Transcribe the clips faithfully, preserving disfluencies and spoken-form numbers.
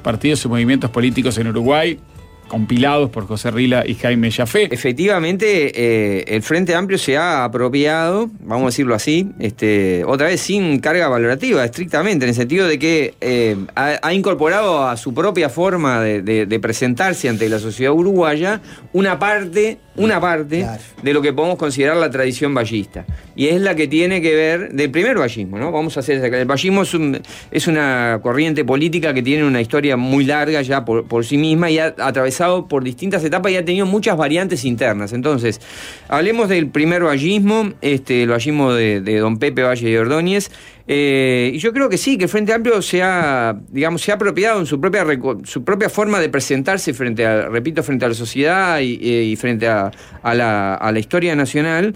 partidos y movimientos políticos en Uruguay, compilados por José Rila y Jaime Yafé. Efectivamente, eh, el Frente Amplio se ha apropiado, vamos a decirlo así, este, otra vez sin carga valorativa, estrictamente, en el sentido de que eh, ha, ha incorporado a su propia forma de, de, de presentarse ante la sociedad uruguaya una parte, una parte claro. de lo que podemos considerar la tradición vallista. Y es la que tiene que ver del primer vallismo, ¿no? Vamos a hacer el vallismo es, un, es una corriente política que tiene una historia muy larga ya por, por sí misma y ha atravesado por distintas etapas y ha tenido muchas variantes internas. Entonces, hablemos del primer vallismo, este, el vallismo de, de don Pepe Valle de Ordóñez. Eh, y yo creo que sí, que el Frente Amplio se ha, digamos, se ha apropiado en su propia, su propia forma de presentarse frente a, repito, frente a la sociedad y, y frente a, a, la, a la historia nacional,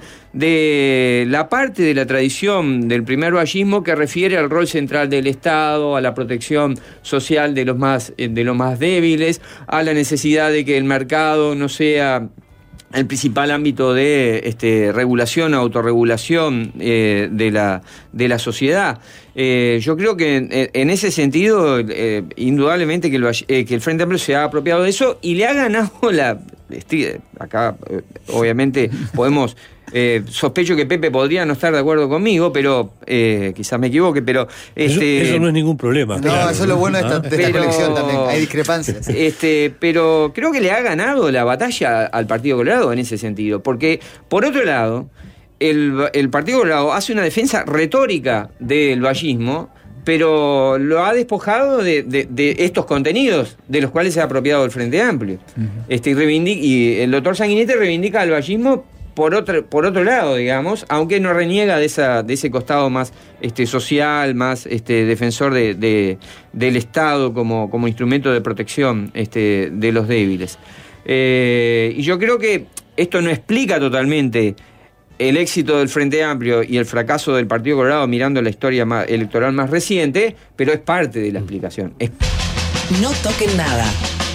de la parte de la tradición del primer vallismo que refiere al rol central del Estado, a la protección social de los más, de los más débiles, a la necesidad de que el mercado no sea el principal ámbito de este, regulación, autorregulación eh, de, la, de la sociedad. Eh, yo creo que en, en ese sentido, eh, indudablemente que el, eh, que el Frente Amplio se ha apropiado de eso y le ha ganado la... Estoy, acá, eh, obviamente, podemos... Eh, sospecho que Pepe podría no estar de acuerdo conmigo, pero eh, quizás me equivoque, pero... Este, eso, eso no es ningún problema. No, claro. Eso es lo bueno de esta, de esta pero, colección también, hay discrepancias. Este, pero creo que le ha ganado la batalla al Partido Colorado en ese sentido, porque por otro lado, el, el Partido Colorado hace una defensa retórica del vallismo, pero lo ha despojado de, de, de estos contenidos de los cuales se ha apropiado el Frente Amplio. Uh-huh. Este, y, reivindica, y el doctor Sanguinetti reivindica al vallismo por otro, por otro lado, digamos, aunque no reniega de esa, de ese costado más este, social, más este, defensor de, de, del Estado como, como instrumento de protección este, de los débiles. Eh, y yo creo que esto no explica totalmente el éxito del Frente Amplio y el fracaso del Partido Colorado mirando la historia más, electoral más reciente, pero es parte de la explicación. Es... No toquen nada.